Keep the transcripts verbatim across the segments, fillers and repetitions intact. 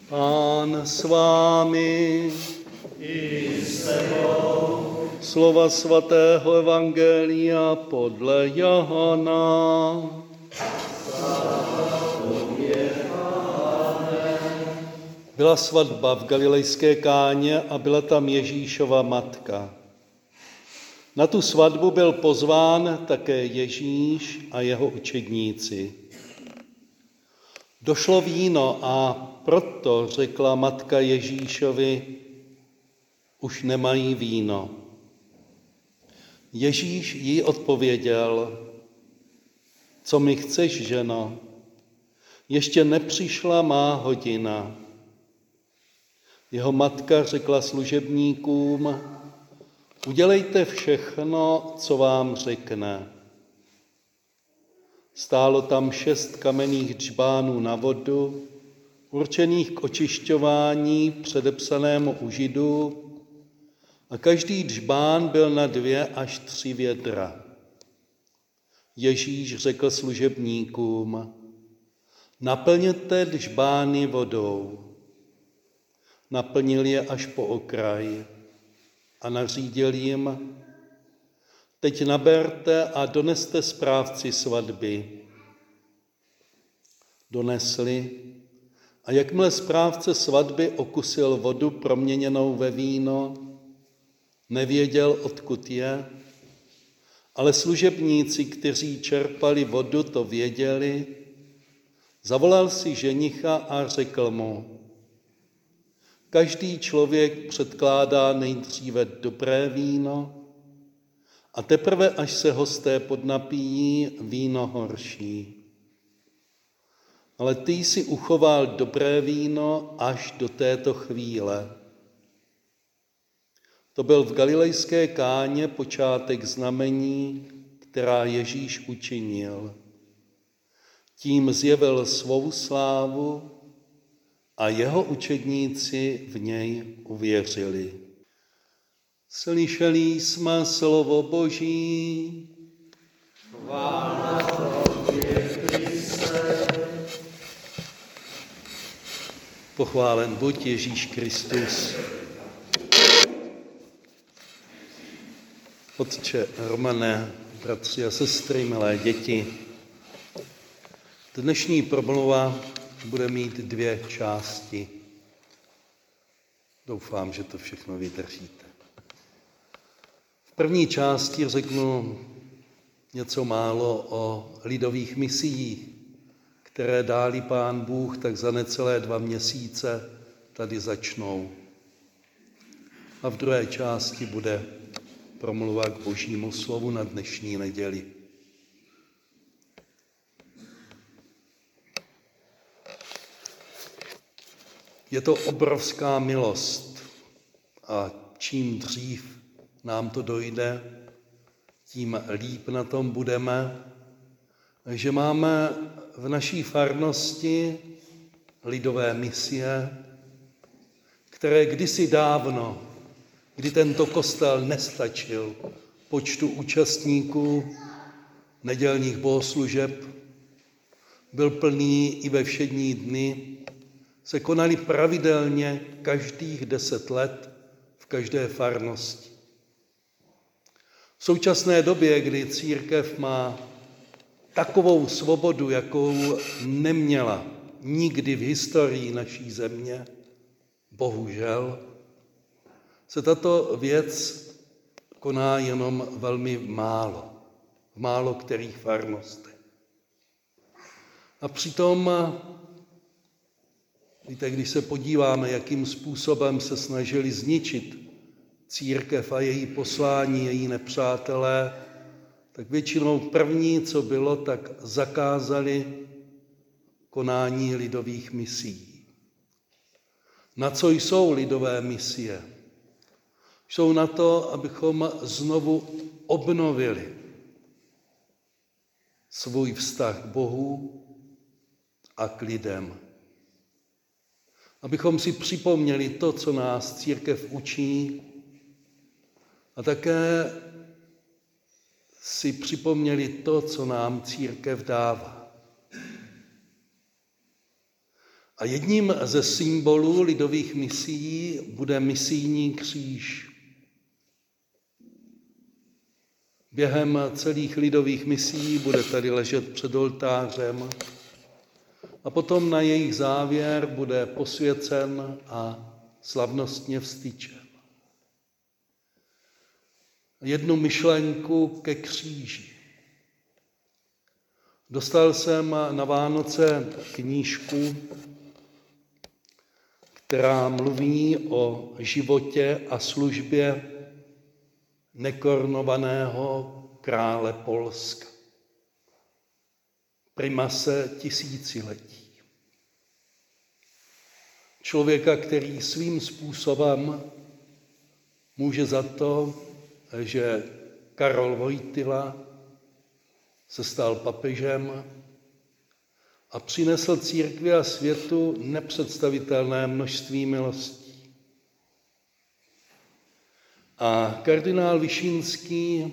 Pán s vámi. I s tebou. Slova svatého evangelia podle Johana. Byla svatba v Galilejské Káně a byla tam Ježíšova matka. Na tu svatbu byl pozván také Ježíš a jeho učedníci. Došlo víno a proto řekla matka Ježíšovi, už nemají víno. Ježíš jí odpověděl, co mi chceš, ženo? Ještě nepřišla má hodina. Jeho matka řekla služebníkům, udělejte všechno, co vám řekne. Stálo tam šest kamenných džbánů na vodu, určených k očišťování, předepsanému u Židů, a každý džbán byl na dvě až tři vědra. Ježíš řekl služebníkům, naplněte džbány vodou. Naplnil je až po okraj a nařídil jim, teď naberte a doneste správci svatby. Donesli a jakmile správce svatby okusil vodu proměněnou ve víno, nevěděl, odkud je, ale služebníci, kteří čerpali vodu, to věděli. Zavolal si ženicha a řekl mu, každý člověk předkládá nejdříve dobré víno a teprve, až se hosté podnapíjí, víno horší. Ale ty jsi uchoval dobré víno až do této chvíle. To byl v Galilejské Káně počátek znamení, která Ježíš učinil. Tím zjevil svou slávu a jeho učedníci v něj uvěřili. Slyšeli jsme slovo Boží. Chvála tobě, Kriste. Pochválen buď Ježíš Kristus. Otče Romane, bratři a sestry, milé děti, dnešní promluva bude mít dvě části. Doufám, že to všechno vydržíte. V první části řeknu něco málo o lidových misiích, které dálí Pán Bůh, tak za necelé dva měsíce tady začnou. A v druhé části bude promluva k Božímu slovu na dnešní neděli. Je to obrovská milost a čím dřív nám to dojde, tím líp na tom budeme, že máme v naší farnosti lidové misie, které kdysi dávno, kdy tento kostel nestačil počtu účastníků nedělních bohoslužeb, byl plný i ve všední dny, se konaly pravidelně každých deset let v každé farnosti. V současné době, kdy církev má takovou svobodu, jakou neměla nikdy v historii naší země, bohužel, se tato věc koná jenom velmi málo, v málo kterých farnostech. A přitom, víte, když se podíváme, jakým způsobem se snažili zničit církev a její poslání, její nepřátelé, tak většinou první, co bylo, tak zakázali konání lidových misií. Na co jsou lidové misie? Jsou na to, abychom znovu obnovili svůj vztah k Bohu a k lidem. Abychom si připomněli to, co nás církev učí, a také si připomněli to, co nám církev dává. A jedním ze symbolů lidových misií bude misijní kříž. Během celých lidových misií bude tady ležet před oltářem a potom na jejich závěr bude posvěcen a slavnostně vztyčen. Jednu myšlenku ke kříži. Dostal jsem na Vánoce knížku, která mluví o životě a službě nekorunovaného krále Polska, primase tisíciletí. Člověka, který svým způsobem může za to, že Karol Wojtyla se stal papežem a přinesl církvi a světu nepředstavitelné množství milostí. A kardinál Vyšínský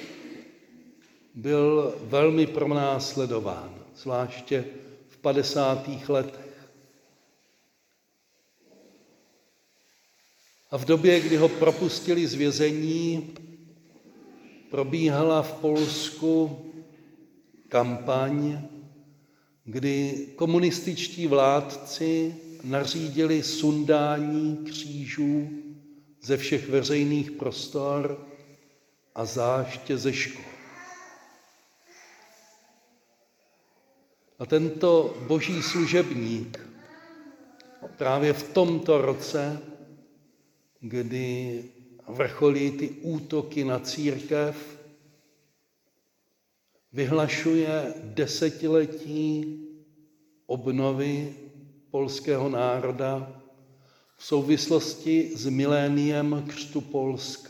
byl velmi pronásledován, zvláště v padesátých letech. A v době, kdy ho propustili z vězení, probíhala v Polsku kampaň, kdy komunističtí vládci nařídili sundání křížů ze všech veřejných prostor a zvláště ze škol. A tento boží služebník právě v tomto roce, kdy vrcholí ty útoky na církev, vyhlašuje desetiletí obnovy polského národa v souvislosti s miléniem křtu Polska.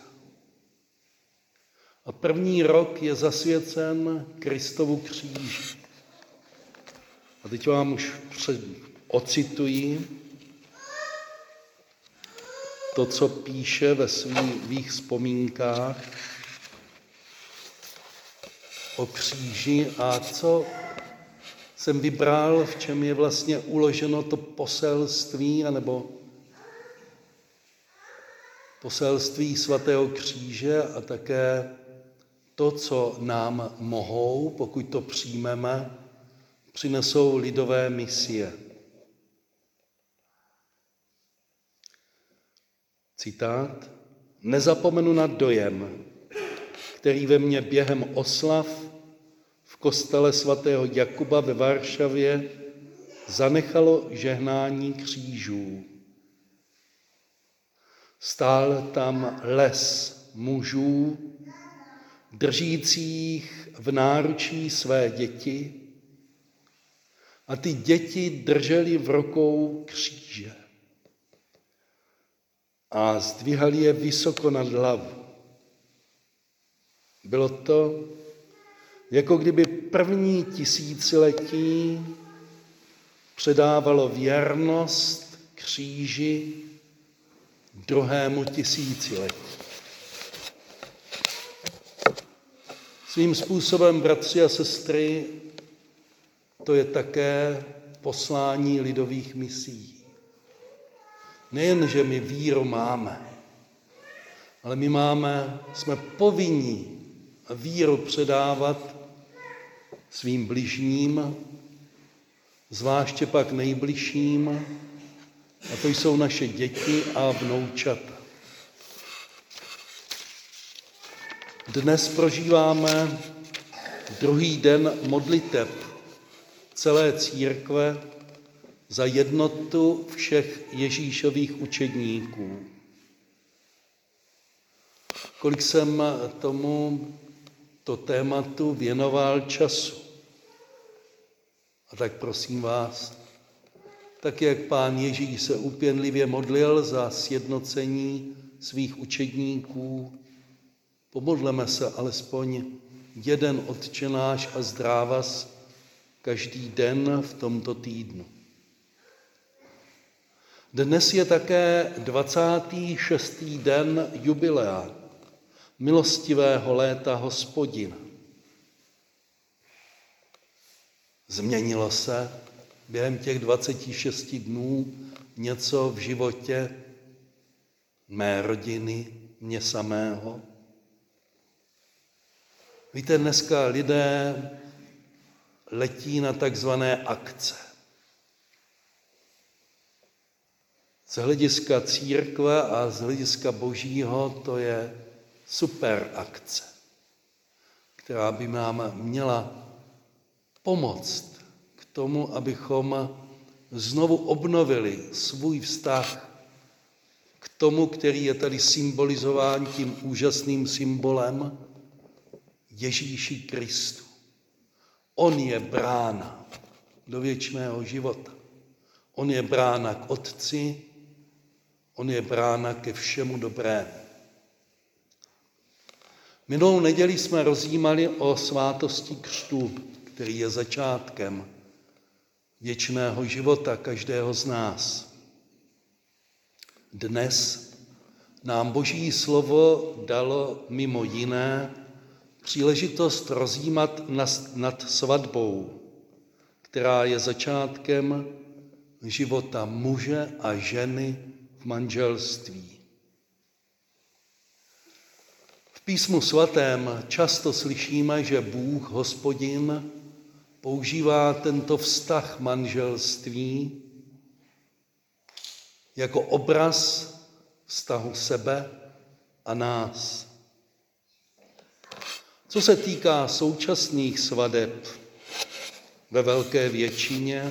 A první rok je zasvěcen Kristovu kříži. A teď vám už ocituji to, co píše ve svých vzpomínkách o kříži a co jsem vybral, v čem je vlastně uloženo to poselství, anebo poselství svatého kříže a také to, co nám mohou, pokud to přijmeme, přinesou lidové misie. Citát. Nezapomenu na dojem, který ve mně během oslav v kostele svatého Jakuba ve Varšavě zanechalo žehnání křížů. Stál tam les mužů, držících v náručí své děti, a ty děti držely v rukou kříže a zdvihali je vysoko nad hlavu. Bylo to, jako kdyby první tisíciletí předávalo věrnost kříži druhému tisíciletí. Svým způsobem, bratři a sestry, to je také poslání lidových misií. Nejen, že my víru máme, ale my máme, jsme povinni víru předávat svým bližním, zvláště pak nejbližším, a to jsou naše děti a vnoučata. Dnes prožíváme druhý den modliteb celé církve za jednotu všech Ježíšových učedníků. Kolik jsem tomu to tématu věnoval času. A tak prosím vás, tak jak Pán Ježíš se úpěnlivě modlil za sjednocení svých učedníků, pomodleme se alespoň jeden Otčenáš a zdrávas každý den v tomto týdnu. Dnes je také dvacátý šestý den jubilea milostivého léta Hospodina. Změnilo se během těch dvaceti šesti dnů něco v životě mé rodiny, mě samého? Víte, dneska lidé letí na takzvané akce. Z hlediska církve a z hlediska božího to je super akce, která by nám měla pomoct k tomu, abychom znovu obnovili svůj vztah k tomu, který je tady symbolizován tím úžasným symbolem Ježíši Kristu. On je brána do věčného života. On je brána k Otci, on je brána ke všemu dobrému. Minulou neděli jsme rozjímali o svátosti křtu, který je začátkem věčného života každého z nás. Dnes nám Boží slovo dalo mimo jiné příležitost rozjímat nad svatbou, která je začátkem života muže a ženy v manželství. V písmu svatém často slyšíme, že Bůh, Hospodin, používá tento vztah manželství jako obraz vztahu sebe a nás. Co se týká současných svateb, ve velké většině,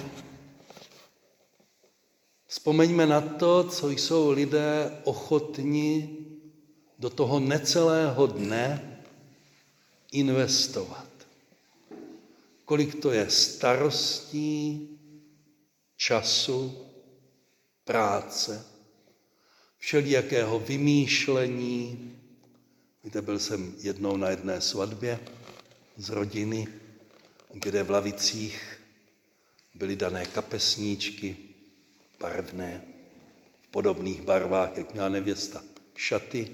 vzpomeňme na to, co jsou lidé ochotni do toho necelého dne investovat. Kolik to je starostí, času, práce, všelijakého vymýšlení. Víte, byl jsem jednou na jedné svatbě z rodiny, kde v lavicích byly dané kapesníčky barevné, v podobných barvách, jak měla nevěsta, šaty.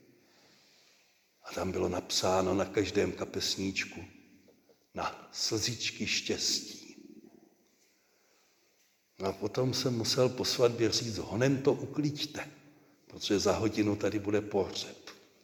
A tam bylo napsáno na každém kapesníčku na slzičky štěstí. No a potom jsem musel po svatbě říct, honem to ukliďte, protože za hodinu tady bude pohřeb.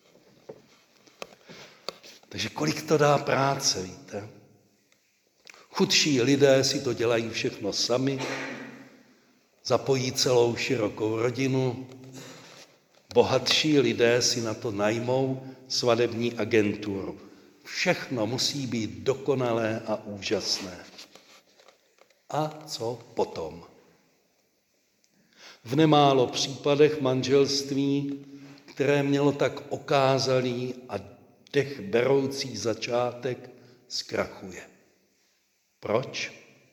Takže kolik to dá práce, víte? Chudší lidé si to dělají všechno sami, zapojí celou širokou rodinu, bohatší lidé si na to najmou svatební agenturu. Všechno musí být dokonalé a úžasné. A co potom? V nemálo případech manželství, které mělo tak okázalý a dech beroucí začátek, zkrachuje. Proč?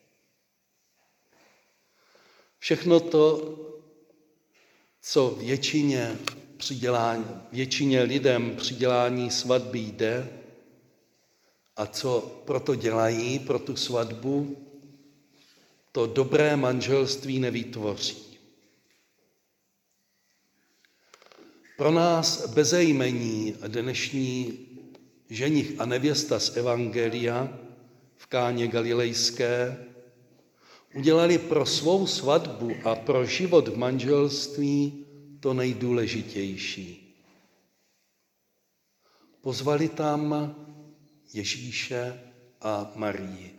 Všechno to, co většině, přidělání, většině lidem při dělání svatby jde a co proto dělají, pro tu svatbu, to dobré manželství nevytvoří. Pro nás bezejmení dnešní ženich a nevěsta z Evangelia v Káně Galilejské udělali pro svou svatbu a pro život v manželství to nejdůležitější. Pozvali tam Ježíše a Marii.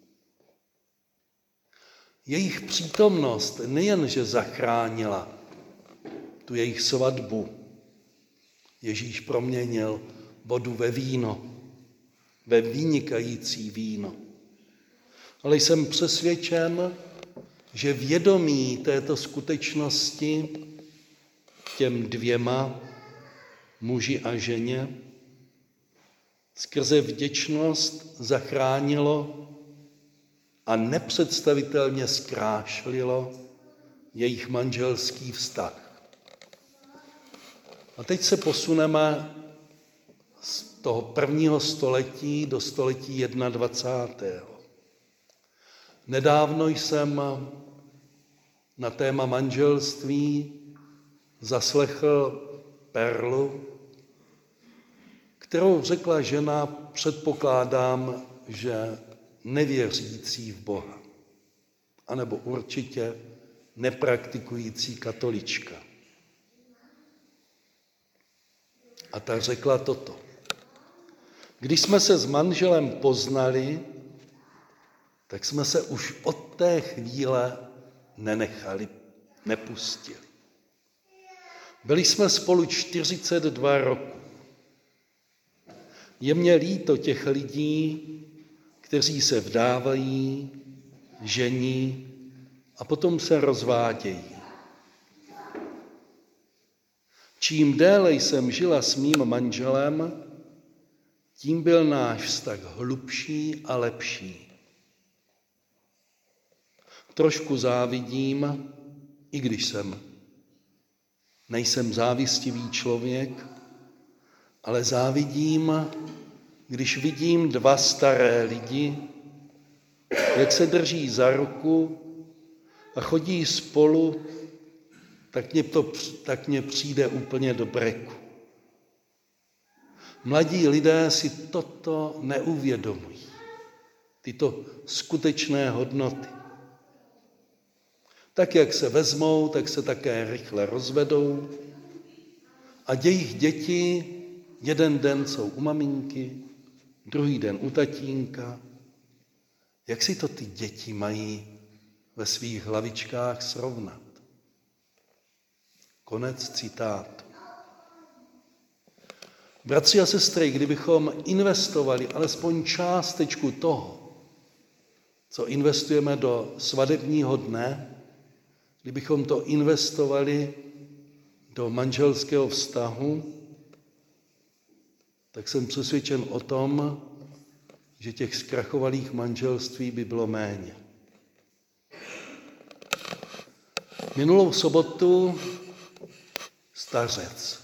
Jejich přítomnost nejenže zachránila tu jejich svatbu. Ježíš proměnil vodu ve víno, ve vynikající víno. Ale jsem přesvědčen, že vědomí této skutečnosti těm dvěma, muži a ženě, skrze vděčnost zachránilo a nepředstavitelně zkrášlilo jejich manželský vztah. A teď se posuneme z toho prvního století do století dvacátého. Nedávno jsem na téma manželství zaslechl perlu, kterou řekla žena, předpokládám, že nevěřící v Boha. anebo určitě nepraktikující katolička. A ta řekla toto. Když jsme se s manželem poznali, tak jsme se už od té chvíle nenechali, nepustili. Byli jsme spolu čtyřicet dva roku. Je mně líto těch lidí, kteří se vdávají, žení a potom se rozvádějí. Čím déle jsem žila s mým manželem, tím byl náš vztah hlubší a lepší. Trošku závidím, i když jsem nejsem závistivý člověk, ale závidím, když vidím dva staré lidi, jak se drží za ruku a chodí spolu, tak mně, to, tak mně přijde úplně do breku. Mladí lidé si toto neuvědomují, tyto skutečné hodnoty. Tak, jak se vezmou, tak se také rychle rozvedou a jejich děti jeden den jsou u maminky, druhý den u tatínka. Jak si to ty děti mají ve svých hlavičkách srovnat? Konec citátu. Bratři a sestry, kdybychom investovali alespoň částečku toho, co investujeme do svatebního dne, kdybychom to investovali do manželského vztahu, tak jsem přesvědčen o tom, že těch zkrachovalých manželství by bylo méně. Minulou sobotu stařec,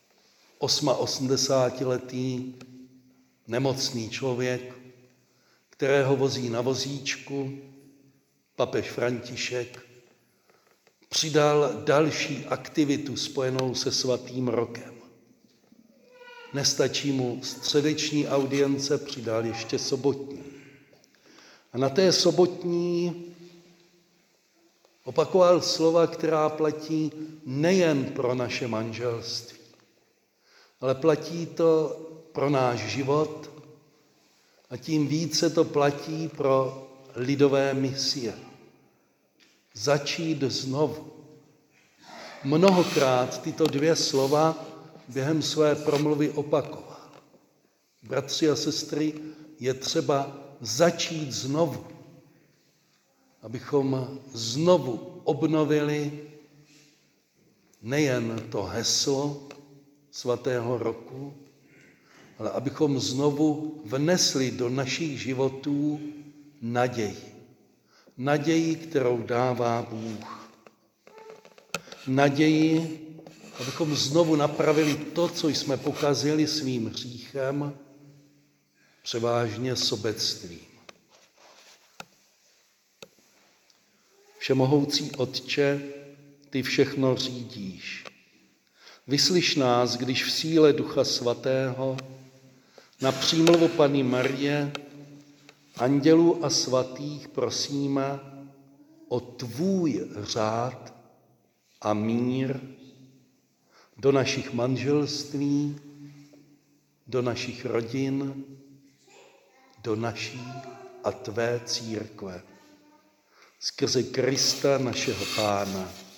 osmaosmdesátiletý nemocný člověk, kterého vozí na vozíčku papež František, přidal další aktivitu spojenou se svatým rokem. Nestačí mu středeční audience, přidal ještě sobotní. A na té sobotní opakoval slova, která platí nejen pro naše manželství, ale platí to pro náš život a tím více to platí pro lidové misie. Začít znovu. Mnohokrát tyto dvě slova během své promluvy opakoval. Bratři a sestry, je třeba začít znovu, abychom znovu obnovili nejen to heslo svatého roku, ale abychom znovu vnesli do našich životů naději. Naději, kterou dává Bůh. Naději, abychom znovu napravili to, co jsme pokazili svým hříchem, převážně sobectvím. Všemohoucí Otče, ty všechno řídíš. Vyslyš nás, když v síle Ducha Svatého na přímluvu Panny Marie, andělů a svatých prosíme o tvůj řád a mír do našich manželství, do našich rodin, do naší a tvé církve. Skrze Krista našeho Pána.